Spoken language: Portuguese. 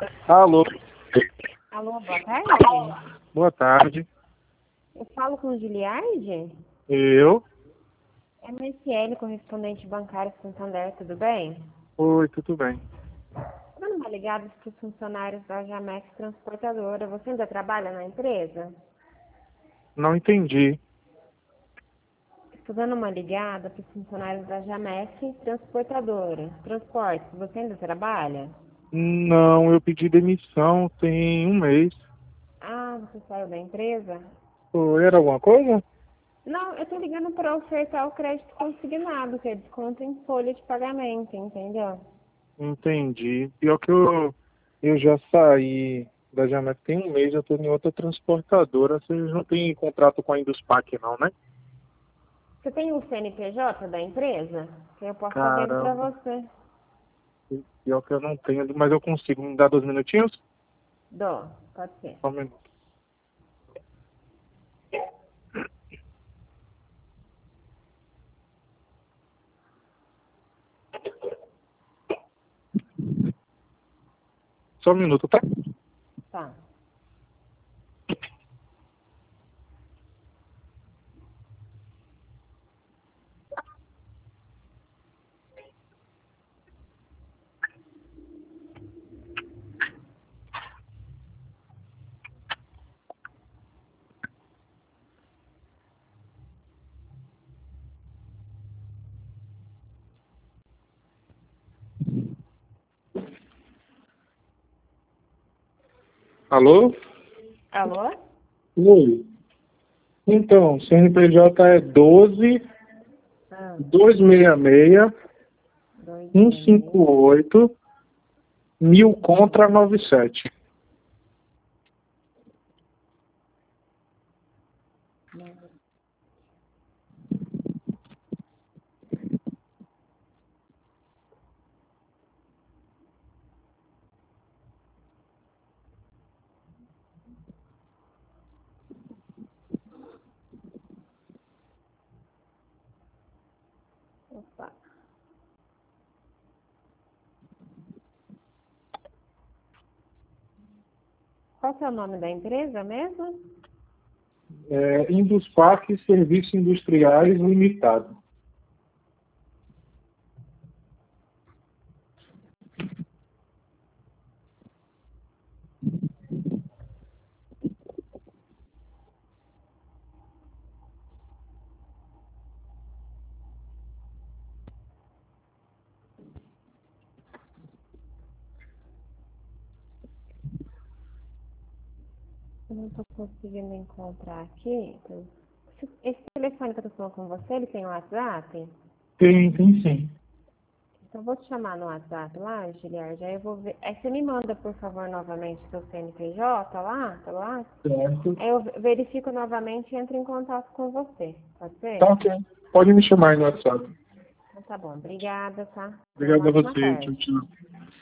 Alô, Alô, boa tarde. boa tarde. Eu falo com o Giliardi? Eu? É MSL, correspondente bancário Santander, tudo bem? Oi, tudo bem? Dando uma ligada para os funcionários da Jamex Transportadora. Você ainda trabalha na empresa? Não entendi. Estou dando uma ligada para os funcionários da Jamex Transportadora. Transportes, você ainda trabalha? Não, eu pedi demissão tem um mês. Ah, você saiu da empresa? Oi, era alguma coisa? Não, eu estou ligando para ofertar o crédito consignado, que é desconto em folha de pagamento, entendeu? Entendi. Pior que eu já saí da Jamaica tem um mês, eu estou em outra transportadora. Vocês não têm contrato com a Induspac não, né? Você tem o CNPJ da empresa? Que eu posso estar vendo para Caramba, você. pior que eu não tenho, mas eu consigo. Me dar 2 minutinhos? Dó, pode ser. Só um minuto. Só um minuto, tá? Tá. Alô? Alô? Oi. Então, CNPJ é 12 Ah, 266 266. 158 1000 contra 97. Opa. Qual que é o nome da empresa mesmo? Induspac Serviços Industriais Limitado. Eu não estou conseguindo encontrar aqui. Esse telefone que eu estou falando com você, ele tem WhatsApp? Tem sim. Então eu vou te chamar no WhatsApp lá, Giliard, aí eu vou ver. Aí você me manda, por favor, novamente seu CNPJ lá, tá lá? Certo. Aí eu verifico novamente e entro em contato com você. Pode ser? Tá ok. Pode me chamar aí no WhatsApp. Então tá bom. Obrigada, tá? Tenha uma Obrigado a ótima você. Tchau, tarde. tchau.